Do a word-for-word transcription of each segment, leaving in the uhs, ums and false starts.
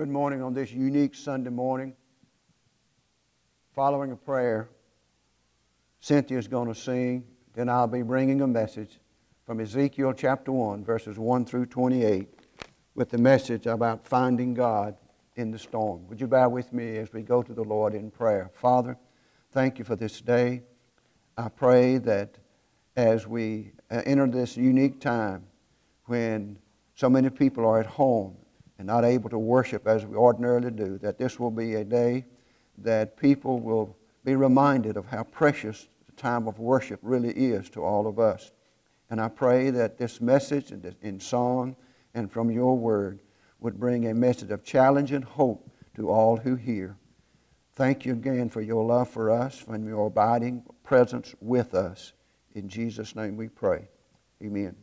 Good morning on this unique Sunday morning. Following a prayer, Cynthia's going to sing, then I'll be bringing a message from Ezekiel chapter one, verses one through twenty-eight, with the message about finding God in the storm. Would you bow with me as we go to the Lord in prayer? Father, thank you for this day. I pray that as we enter this unique time when so many people are at home and not able to worship as we ordinarily do, that this will be a day that people will be reminded of how precious the time of worship really is to all of us. And I pray that this message in song and from your word would bring a message of challenge and hope to all who hear. Thank you again for your love for us and your abiding presence with us. In Jesus' name we pray. Amen.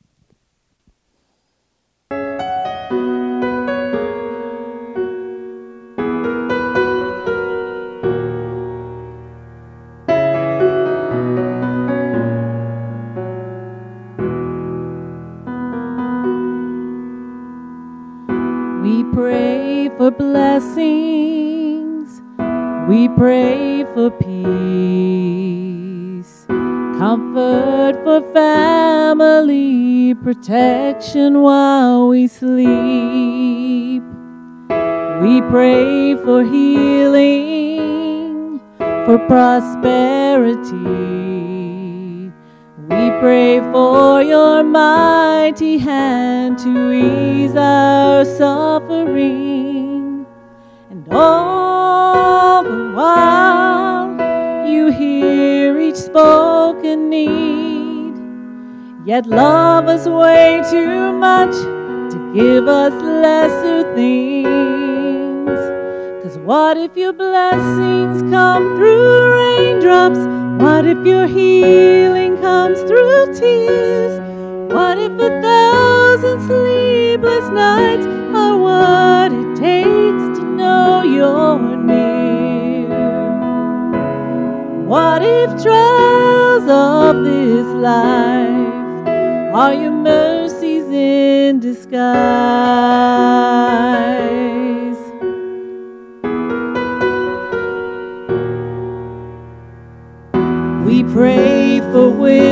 For blessings, we pray for peace, comfort for family, protection while we sleep. We pray for healing, for prosperity. We pray for your mighty hand to ease our suffering. And all the while you hear each spoken need, yet love us way too much to give us lesser things. 'Cause what if your blessings come through raindrops? What if your healing comes through tears? What if a thousand sleepless nights are what it takes to know you're near? What if trials of this life are your mercies in disguise? We pray for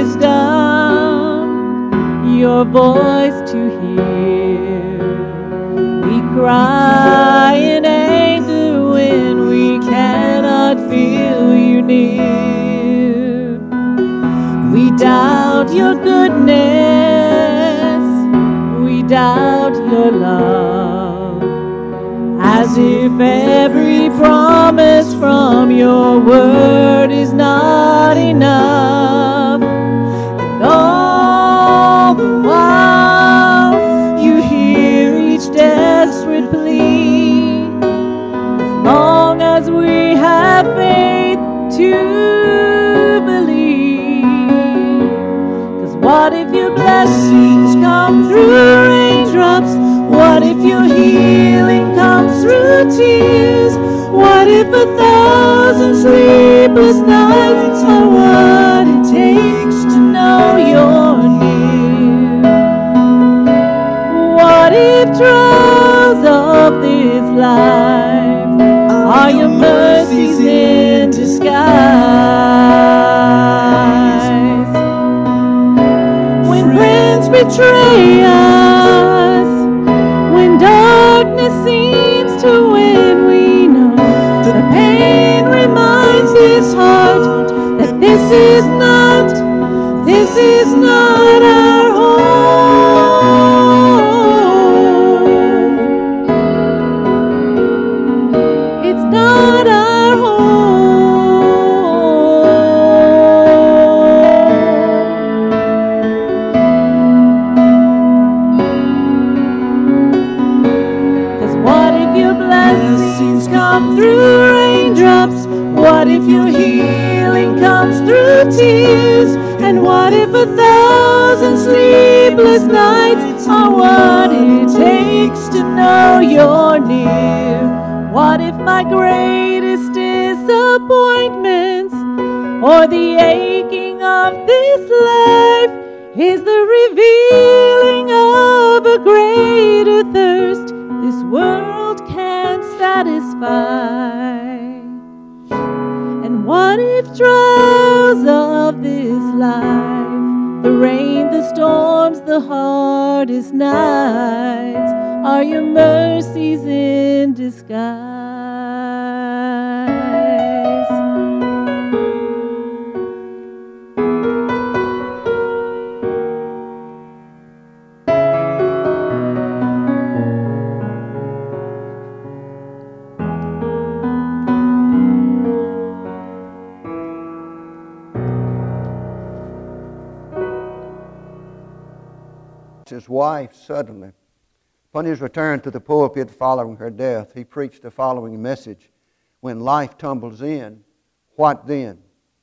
wisdom, your voice to hear. We cry in anger when we cannot feel you near. We doubt your goodness, we doubt your love, as if every promise from your word is not enough. And all the while you hear each desperate plea, as long as we have faith to believe. 'Cause what if your blessings come through raindrops? What if your healing comes through tears? What if a thousand sleepless nights are what it takes to know you're near? What if trials of this life are your mercies in disguise? When friends betray us, when darkness seems to win, we know the pain reminds this heart that this is not, this is not our home. It's not our home. Come through raindrops? What if your healing comes through tears? And what if a thousand sleepless nights are what it takes to know you're near? What if my greatest disappointments or the aching of this life is the revealing of a greater thirst this world can satisfy? And what if trials of this life, the rain, the storms, the hardest nights, are your mercies in disguise? His wife suddenly. Upon his return to the pulpit following her death, he preached the following message: when life tumbles in, what then?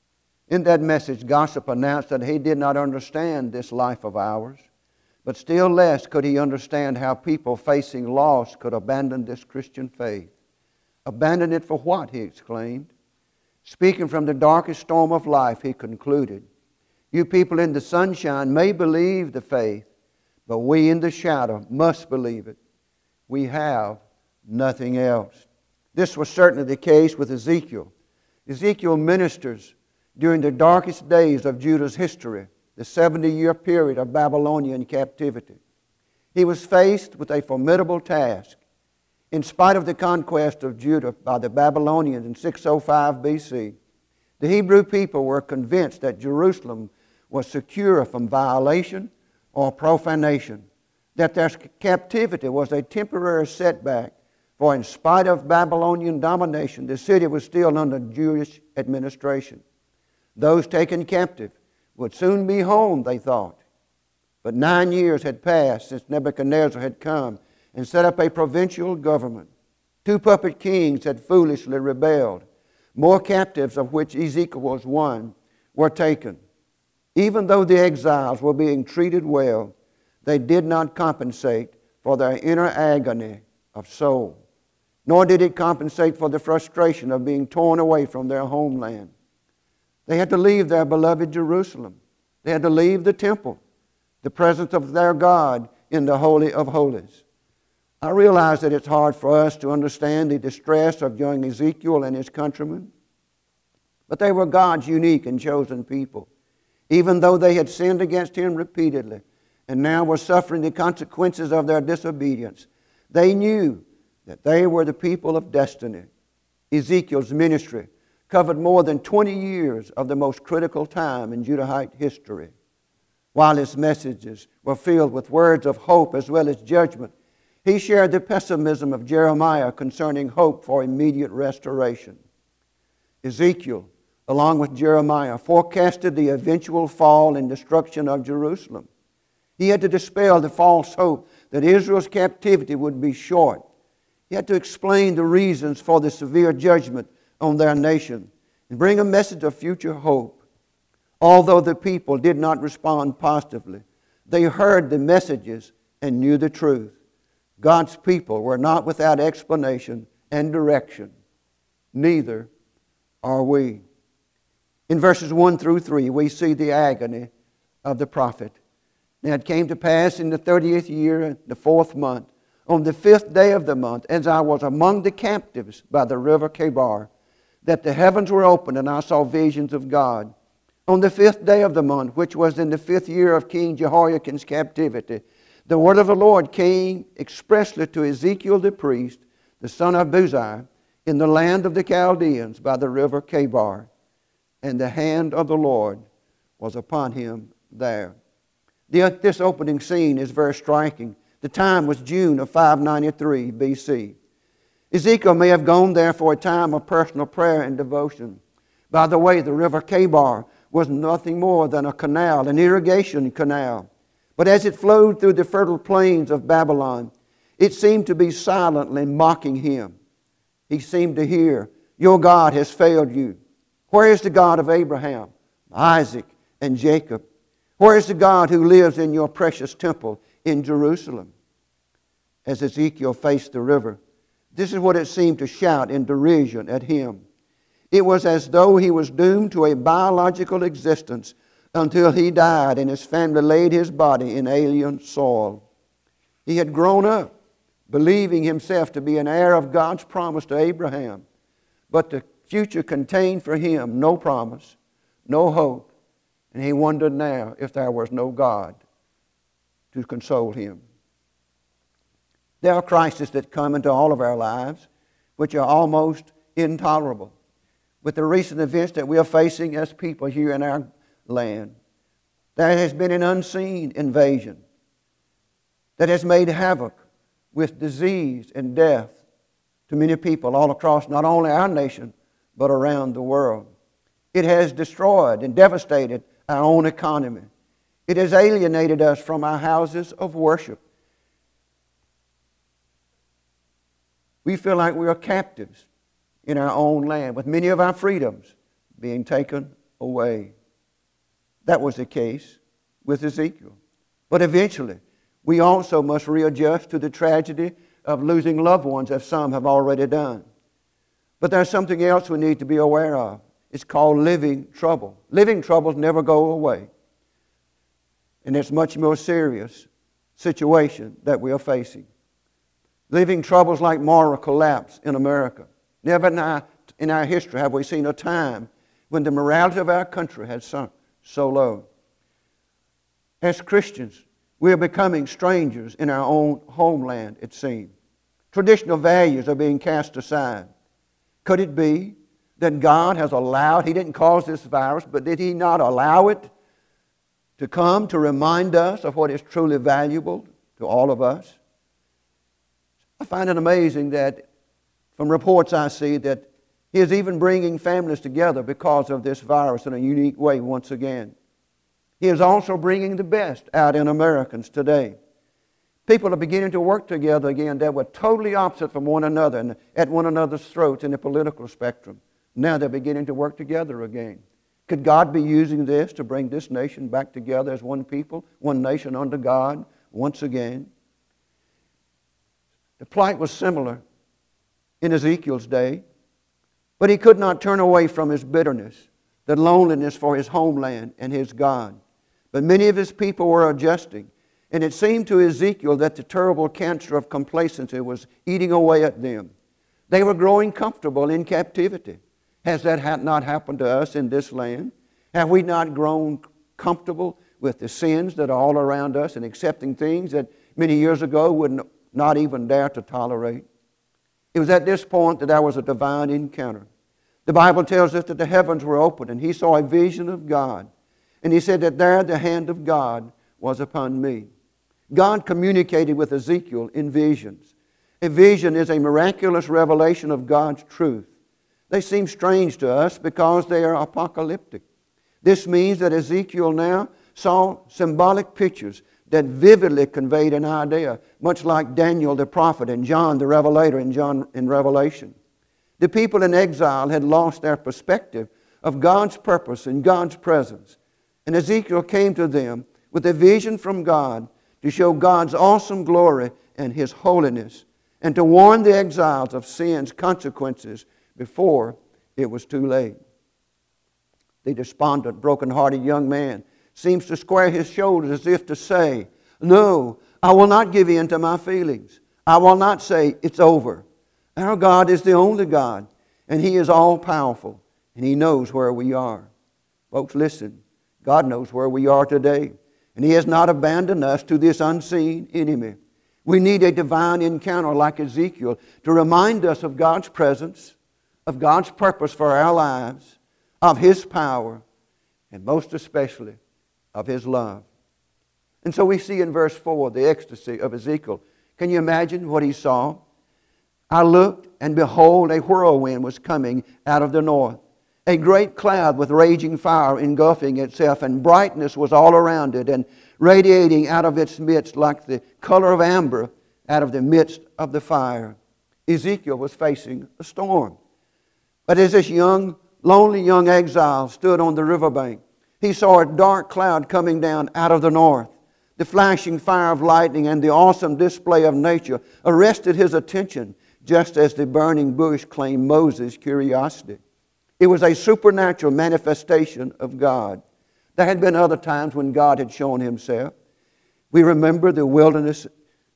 In that message, Gossip announced that he did not understand this life of ours, but still less could he understand how people facing loss could abandon this Christian faith. Abandon it for what? He exclaimed. Speaking from the darkest storm of life, he concluded, you people in the sunshine may believe the faith, but we in the shadow must believe it. We have nothing else. This was certainly the case with Ezekiel. Ezekiel ministers during the darkest days of Judah's history, the seventy-year period of Babylonian captivity. He was faced with a formidable task. In spite of the conquest of Judah by the Babylonians in six oh five B C, the Hebrew people were convinced that Jerusalem was secure from violation or profanation, that their captivity was a temporary setback, for in spite of Babylonian domination, the city was still under Jewish administration. Those taken captive would soon be home, they thought. But nine years had passed since Nebuchadnezzar had come and set up a provincial government. Two puppet kings had foolishly rebelled. More captives, of which Ezekiel was one, were taken. Even though the exiles were being treated well, they did not compensate for their inner agony of soul, nor did it compensate for the frustration of being torn away from their homeland. They had to leave their beloved Jerusalem. They had to leave the temple, the presence of their God in the Holy of Holies. I realize that it's hard for us to understand the distress of young Ezekiel and his countrymen, but they were God's unique and chosen people. Even though they had sinned against Him repeatedly and now were suffering the consequences of their disobedience, they knew that they were the people of destiny. Ezekiel's ministry covered more than twenty years of the most critical time in Judahite history. While his messages were filled with words of hope as well as judgment, he shared the pessimism of Jeremiah concerning hope for immediate restoration. Ezekiel, along with Jeremiah, forecasted the eventual fall and destruction of Jerusalem. He had to dispel the false hope that Israel's captivity would be short. He had to explain the reasons for the severe judgment on their nation and bring a message of future hope. Although the people did not respond positively, they heard the messages and knew the truth. God's people were not without explanation and direction. Neither are we. In verses one through three, we see the agony of the prophet. Now it came to pass in the thirtieth year, the fourth month, on the fifth day of the month, as I was among the captives by the river Chebar, that the heavens were opened, and I saw visions of God. On the fifth day of the month, which was in the fifth year of King Jehoiakim's captivity, the word of the Lord came expressly to Ezekiel the priest, the son of Buzi, in the land of the Chaldeans by the river Chebar. And the hand of the Lord was upon him there. The, this opening scene is very striking. The time was June of five ninety-three B C. Ezekiel may have gone there for a time of personal prayer and devotion. By the way, the river Chebar was nothing more than a canal, an irrigation canal. But as it flowed through the fertile plains of Babylon, it seemed to be silently mocking him. He seemed to hear, your God has failed you. Where is the God of Abraham, Isaac, and Jacob? Where is the God who lives in your precious temple in Jerusalem? As Ezekiel faced the river, this is what it seemed to shout in derision at him. It was as though he was doomed to a biological existence until he died and his family laid his body in alien soil. He had grown up, believing himself to be an heir of God's promise to Abraham. But the future contained for him no promise, no hope, and he wondered now if there was no God to console him. There are crises that come into all of our lives which are almost intolerable. With the recent events that we are facing as people here in our land, there has been an unseen invasion that has made havoc with disease and death to many people all across not only our nation, but around the world. It has destroyed and devastated our own economy. It has alienated us from our houses of worship. We feel like we are captives in our own land, with many of our freedoms being taken away. That was the case with Ezekiel. But eventually, we also must readjust to the tragedy of losing loved ones, as some have already done. But there's something else we need to be aware of. It's called living trouble. Living troubles never go away. And it's a much more serious situation that we are facing. Living troubles like moral collapse in America. Never in our, in our history have we seen a time when the morality of our country has sunk so low. As Christians, we are becoming strangers in our own homeland, it seems. Traditional values are being cast aside. Could it be that God has allowed, He didn't cause this virus, but did He not allow it to come to remind us of what is truly valuable to all of us? I find it amazing that from reports I see that He is even bringing families together because of this virus in a unique way once again. He is also bringing the best out in Americans today. People are beginning to work together again that were totally opposite from one another and at one another's throats in the political spectrum. Now they're beginning to work together again. Could God be using this to bring this nation back together as one people, one nation under God once again? The plight was similar in Ezekiel's day, but he could not turn away from his bitterness, the loneliness for his homeland and his God. But many of his people were adjusting, and it seemed to Ezekiel that the terrible cancer of complacency was eating away at them. They were growing comfortable in captivity. Has that not happened to us in this land? Have we not grown comfortable with the sins that are all around us and accepting things that many years ago would not even dare to tolerate? It was at this point that there was a divine encounter. The Bible tells us that the heavens were opened and he saw a vision of God. And he said that there the hand of God was upon me. God communicated with Ezekiel in visions. A vision is a miraculous revelation of God's truth. They seem strange to us because they are apocalyptic. This means that Ezekiel now saw symbolic pictures that vividly conveyed an idea, much like Daniel the prophet and John the Revelator in, John, in Revelation. The people in exile had lost their perspective of God's purpose and God's presence. And Ezekiel came to them with a vision from God to show God's awesome glory and His holiness, and to warn the exiles of sin's consequences before it was too late. The despondent, broken-hearted young man seems to square his shoulders as if to say, "No, I will not give in to my feelings. I will not say, 'It's over.' Our God is the only God, and He is all-powerful, and He knows where we are." Folks, listen. God knows where we are today, and He has not abandoned us to this unseen enemy. We need a divine encounter like Ezekiel to remind us of God's presence, of God's purpose for our lives, of His power, and most especially of His love. And so we see in verse four the ecstasy of Ezekiel. Can you imagine what he saw? "I looked, and behold, a whirlwind was coming out of the north. A great cloud with raging fire engulfing itself, and brightness was all around it, and radiating out of its midst like the color of amber out of the midst of the fire." Ezekiel was facing a storm. But as this young, lonely young exile stood on the riverbank, he saw a dark cloud coming down out of the north. The flashing fire of lightning and the awesome display of nature arrested his attention, just as the burning bush claimed Moses' curiosity. It was a supernatural manifestation of God. There had been other times when God had shown Himself. We remember the wilderness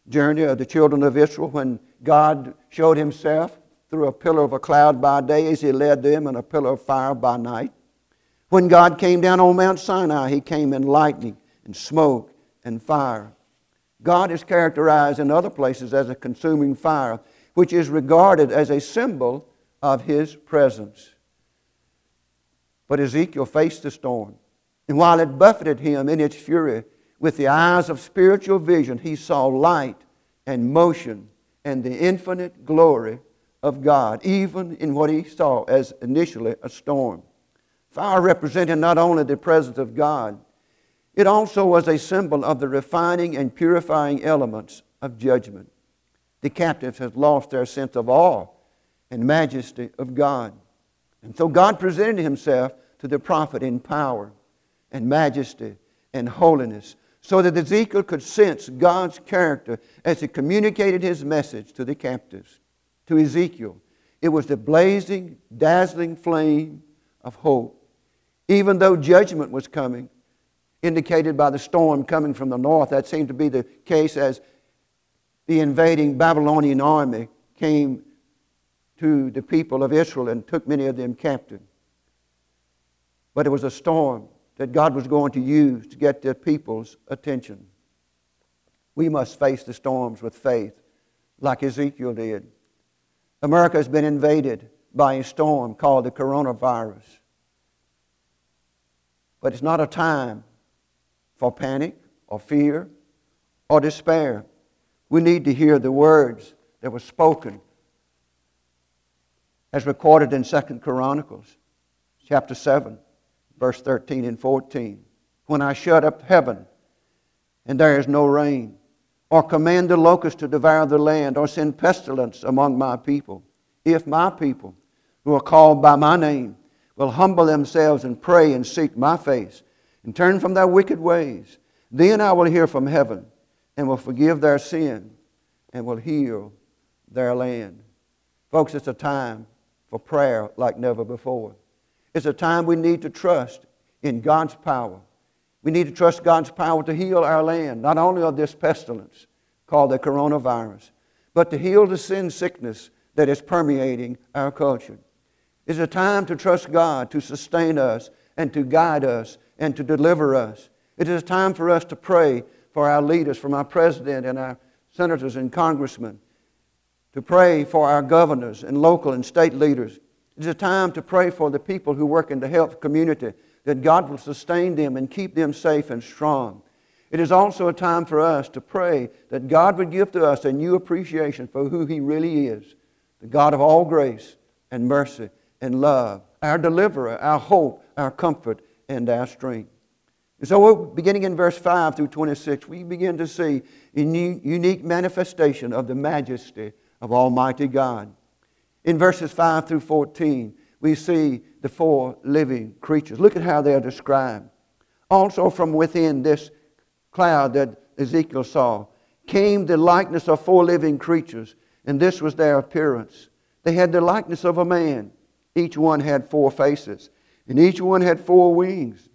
journey of the children of Israel when God showed himself through a pillar of a cloud by day as he led them, and a pillar of fire by night. When God came down on Mount Sinai, he came in lightning and smoke and fire. God is characterized in other places as a consuming fire, which is regarded as a symbol of his presence. But Ezekiel faced the storm, and while it buffeted him in its fury, with the eyes of spiritual vision, he saw light and motion and the infinite glory of God, even in what he saw as initially a storm. Fire represented not only the presence of God, it also was a symbol of the refining and purifying elements of judgment. The captives had lost their sense of awe and majesty of God. And so God presented himself to the prophet in power and majesty and holiness, so that Ezekiel could sense God's character as he communicated his message to the captives. To Ezekiel, it was the blazing, dazzling flame of hope. Even though judgment was coming, indicated by the storm coming from the north, that seemed to be the case as the invading Babylonian army came to the people of Israel and took many of them captive. But it was a storm that God was going to use to get their people's attention. We must face the storms with faith, like Ezekiel did. America has been invaded by a storm called the coronavirus. But it's not a time for panic or fear or despair. We need to hear the words that were spoken as recorded in Second Chronicles chapter seven, verse thirteen and fourteen. When I shut up heaven and there is no rain, or command the locust to devour the land, or send pestilence among my people, if my people who are called by my name will humble themselves and pray and seek my face and turn from their wicked ways, then I will hear from heaven and will forgive their sin and will heal their land. Folks, it's a time for prayer like never before. It's a time we need to trust in God's power. We need to trust God's power to heal our land, not only of this pestilence called the coronavirus, but to heal the sin sickness that is permeating our culture. It's a time to trust God to sustain us and to guide us and to deliver us. It is a time for us to pray for our leaders, from our president and our senators and congressmen, to pray for our governors and local and state leaders. It is a time to pray for the people who work in the health community, that God will sustain them and keep them safe and strong. It is also a time for us to pray that God would give to us a new appreciation for who He really is, the God of all grace and mercy and love, our deliverer, our hope, our comfort, and our strength. And so beginning in verse five through twenty-six, we begin to see a unique manifestation of the majesty of Almighty God. In verses five through fourteen, we see the four living creatures. Look at how they are described. Also from within this cloud that Ezekiel saw came the likeness of four living creatures, and this was their appearance. They had the likeness of a man. Each one had four faces, and each one had four wings.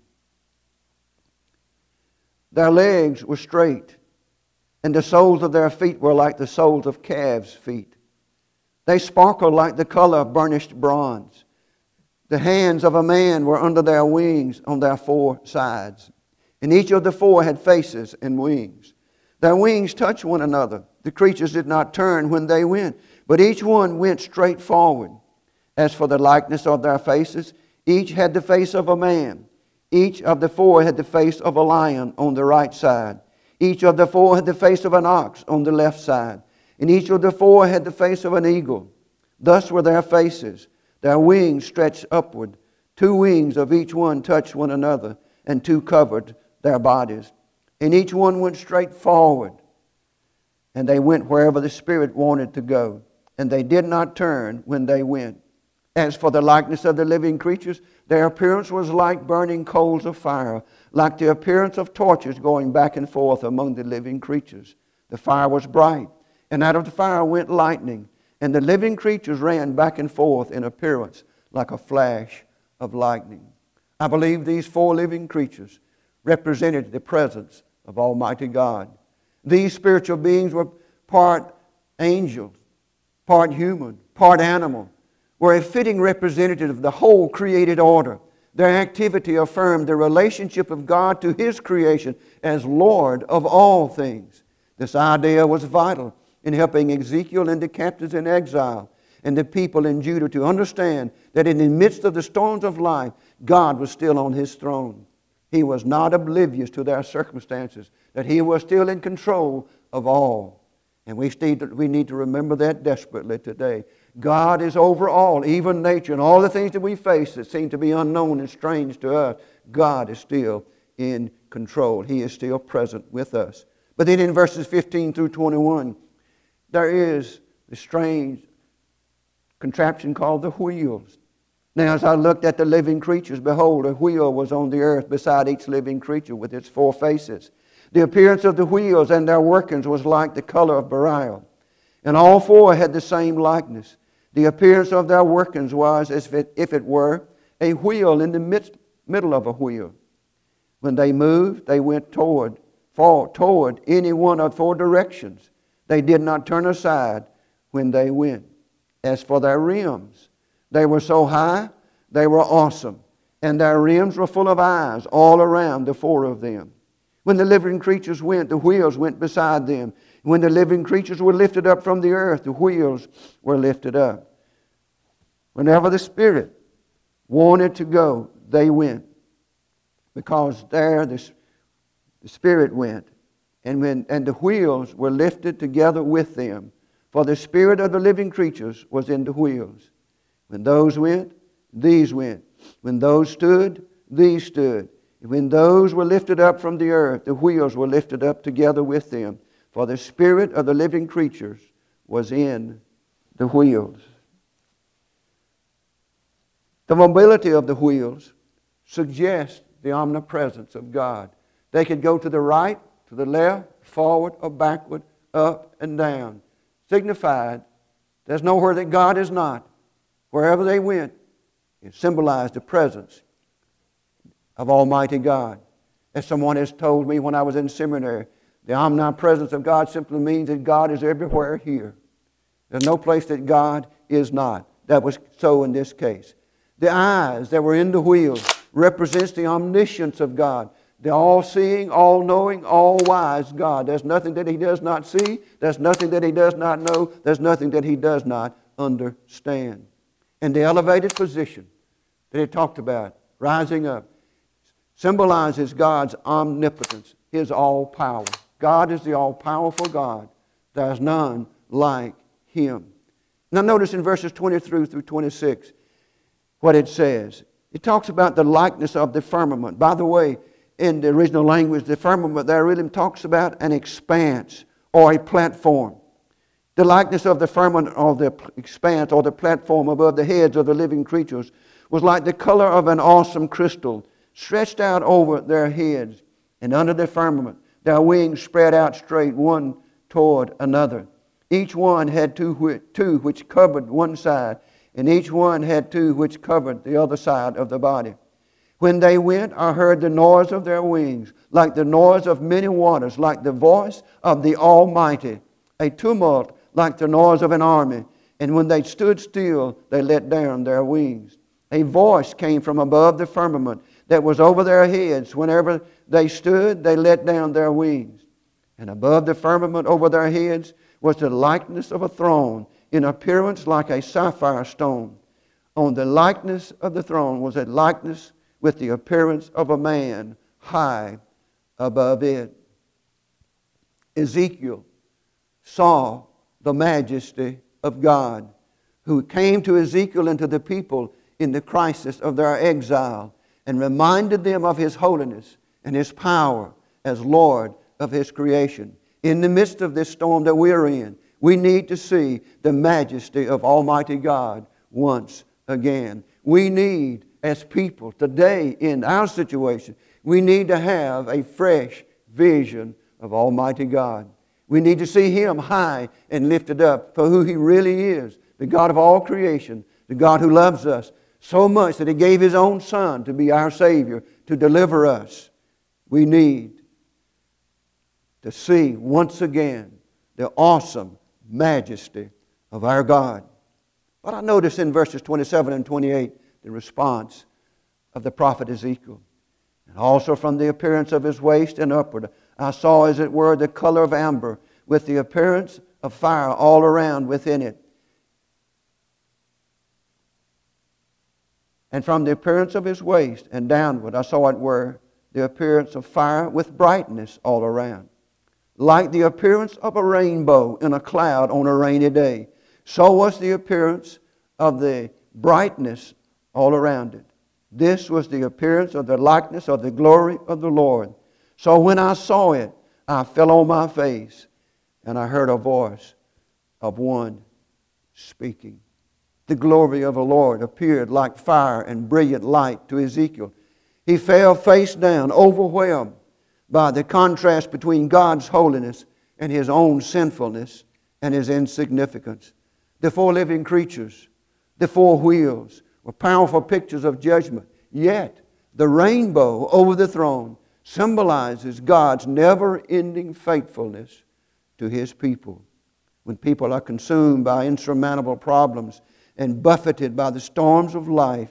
Their legs were straight, and the soles of their feet were like the soles of calves' feet. They sparkled like the color of burnished bronze. The hands of a man were under their wings on their four sides, and each of the four had faces and wings. Their wings touched one another. The creatures did not turn when they went, but each one went straight forward. As for the likeness of their faces, each had the face of a man. Each of the four had the face of a lion on the right side. Each of the four had the face of an ox on the left side. And each of the four had the face of an eagle. Thus were their faces. Their wings stretched upward. Two wings of each one touched one another, and two covered their bodies. And each one went straight forward. And they went wherever the Spirit wanted to go. And they did not turn when they went. As for the likeness of the living creatures, their appearance was like burning coals of fire, like the appearance of torches going back and forth among the living creatures. The fire was bright, and out of the fire went lightning, and the living creatures ran back and forth in appearance like a flash of lightning. I believe these four living creatures represented the presence of Almighty God. These spiritual beings were part angels, part human, part animal, were a fitting representative of the whole created order. Their activity affirmed the relationship of God to His creation as Lord of all things. This idea was vital in helping Ezekiel and the captives in exile and the people in Judah to understand that in the midst of the storms of life, God was still on His throne. He was not oblivious to their circumstances, that He was still in control of all. And we need to, we need to remember that desperately today. God is over all, even nature, and all the things that we face that seem to be unknown and strange to us. God is still in control. He is still present with us. But then in verses fifteen through twenty-one, there is the strange contraption called the wheels. Now, as I looked at the living creatures, behold, a wheel was on the earth beside each living creature with its four faces. The appearance of the wheels and their workings was like the color of beryl, and all four had the same likeness. The appearance of their workings was as if it, if it were a wheel in the midst, middle of a wheel. When they moved, they went toward, for, toward any one of four directions. They did not turn aside when they went. As for their rims, they were so high, they were awesome, and their rims were full of eyes all around the four of them. When the living creatures went, the wheels went beside them. When the living creatures were lifted up from the earth, the wheels were lifted up. Whenever the Spirit wanted to go, they went, because there the, the Spirit went, and, when, and the wheels were lifted together with them. For the spirit of the living creatures was in the wheels. When those went, these went. When those stood, these stood. And when those were lifted up from the earth, the wheels were lifted up together with them. For the spirit of the living creatures was in the wheels. The mobility of the wheels suggests the omnipresence of God. They could go to the right, to the left, forward or backward, up and down. Signified there's nowhere that God is not. Wherever they went, it symbolized the presence of Almighty God. As someone has told me when I was in seminary, the omnipresence of God simply means that God is everywhere here. There's no place that God is not. That was so in this case. The eyes that were in the wheels represents the omniscience of God. The all-seeing, all-knowing, all-wise God. There's nothing that He does not see. There's nothing that He does not know. There's nothing that He does not understand. And the elevated position that He talked about, rising up, symbolizes God's omnipotence, His all-power. God is the all-powerful God. There's none like Him. Now notice in verses twenty-three through twenty-six what it says. It talks about the likeness of the firmament. By the way, in the original language, the firmament there really talks about an expanse or a platform. The likeness of the firmament or the expanse or the platform above the heads of the living creatures was like the color of an awesome crystal stretched out over their heads. And under the firmament, their wings spread out straight, one toward another. Each one had two, two which covered one side, and each one had two which covered the other side of the body. When they went, I heard the noise of their wings, like the noise of many waters, like the voice of the Almighty, a tumult like the noise of an army. And when they stood still, they let down their wings. A voice came from above the firmament that was over their heads. Whenever they stood, they let down their wings. And above the firmament over their heads was the likeness of a throne, in appearance like a sapphire stone. On the likeness of the throne was a likeness with the appearance of a man high above it. Ezekiel saw the majesty of God, who came to Ezekiel and to the people in the crisis of their exile and reminded them of His holiness and His power as Lord of His creation. In the midst of this storm that we're in, we need to see the majesty of Almighty God once again. We need, as people today in our situation, we need to have a fresh vision of Almighty God. We need to see Him high and lifted up for who He really is, the God of all creation, the God who loves us so much that He gave His own Son to be our Savior, to deliver us. We need to see once again the awesome majesty of our God. But I notice in verses twenty-seven and twenty-eight the response of the prophet Ezekiel. And also from the appearance of his waist and upward, I saw as it were the color of amber, with the appearance of fire all around within it. And from the appearance of his waist and downward, I saw it were the appearance of fire with brightness all around, like the appearance of a rainbow in a cloud on a rainy day. So was the appearance of the brightness all around it. This was the appearance of the likeness of the glory of the Lord. So when I saw it, I fell on my face, and I heard a voice of one speaking. The glory of the Lord appeared like fire and brilliant light to Ezekiel. He fell face down, overwhelmed by the contrast between God's holiness and his own sinfulness and his insignificance. The four living creatures, the four wheels, were powerful pictures of judgment. Yet, the rainbow over the throne symbolizes God's never-ending faithfulness to his people. When people are consumed by insurmountable problems and buffeted by the storms of life,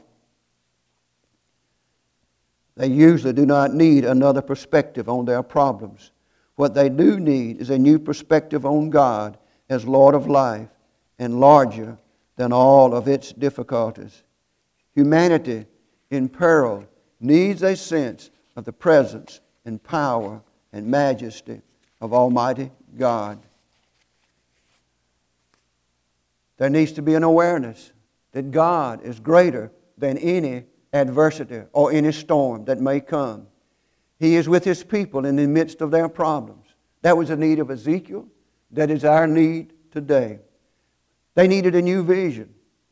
they usually do not need another perspective on their problems. What they do need is a new perspective on God as Lord of life and larger than all of its difficulties. Humanity in peril needs a sense of the presence and power and majesty of Almighty God. There needs to be an awareness that God is greater than any adversity or any storm that may come. He is with his people in the midst of their problems. That was the need of Ezekiel. That is our need today. They needed a new vision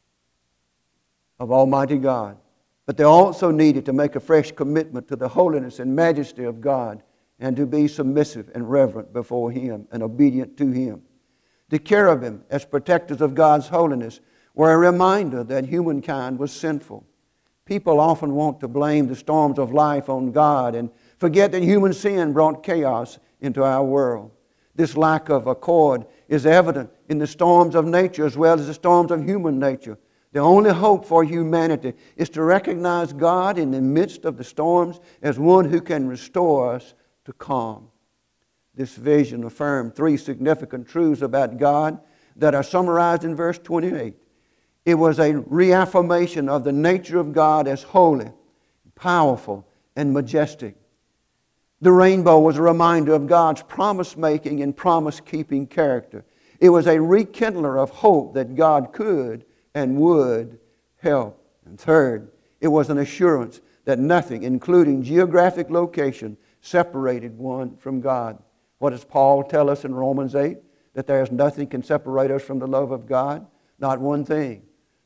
of Almighty God. But they also needed to make a fresh commitment to the holiness and majesty of God and to be submissive and reverent before him and obedient to him. The cherubim, as protectors of God's holiness, were a reminder that humankind was sinful. People often want to blame the storms of life on God and forget that human sin brought chaos into our world. This lack of accord is evident in the storms of nature as well as the storms of human nature. The only hope for humanity is to recognize God in the midst of the storms as one who can restore us to calm. This vision affirmed three significant truths about God that are summarized in verse twenty-eight. It was a reaffirmation of the nature of God as holy, powerful, and majestic. The rainbow was a reminder of God's promise-making and promise-keeping character. It was a rekindler of hope that God could and would help. And third, it was an assurance that nothing, including geographic location, separated one from God. What does Paul tell us in Romans eight? That there is nothing can separate us from the love of God? Not one thing.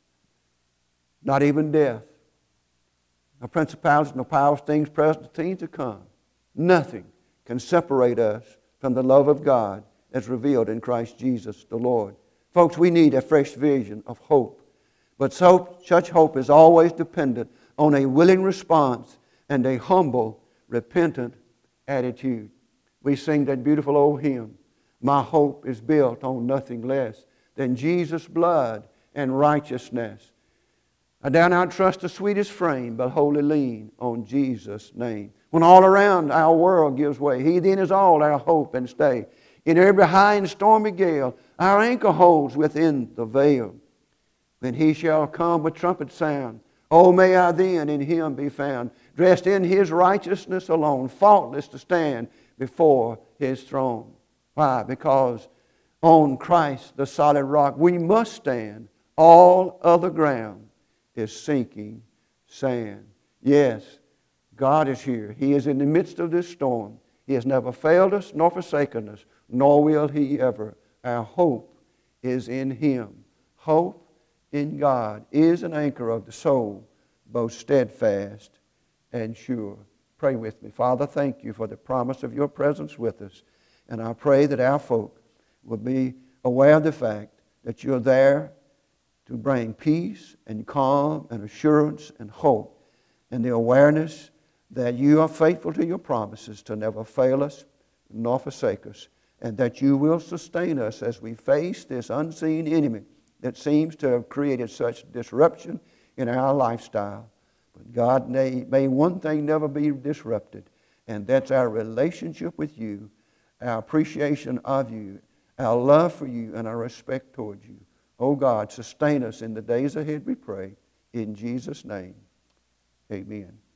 Not even death. No principalities, no powers, things present, things to come. Nothing can separate us from the love of God as revealed in Christ Jesus the Lord. Folks, we need a fresh vision of hope. But so, such hope is always dependent on a willing response and a humble, repentant attitude. We sing that beautiful old hymn, "My hope is built on nothing less than Jesus' blood and righteousness. I dare not trust the sweetest frame, but wholly lean on Jesus' name." When all around our world gives way, He then is all our hope and stay. In every high and stormy gale, our anchor holds within the veil. When He shall come with trumpet sound, oh, may I then in Him be found, dressed in His righteousness alone, faultless to stand before His throne. Why? Because on Christ, the solid rock, we must stand. All other ground is sinking sand. Yes, God is here. He is in the midst of this storm. He has never failed us nor forsaken us, nor will He ever. Our hope is in Him. Hope in God is an anchor of the soul, both steadfast and sure. Pray with me. Father, thank You for the promise of Your presence with us. And I pray that our folk will be aware of the fact that You're there to bring peace and calm and assurance and hope, and the awareness that You are faithful to Your promises to never fail us nor forsake us, and that you will sustain us as we face this unseen enemy that seems to have created such disruption in our lifestyle. But God, may, may one thing never be disrupted, and that's our relationship with you, our appreciation of you, our love for you, and our respect towards you. Oh God, sustain us in the days ahead, we pray. In Jesus' name, amen.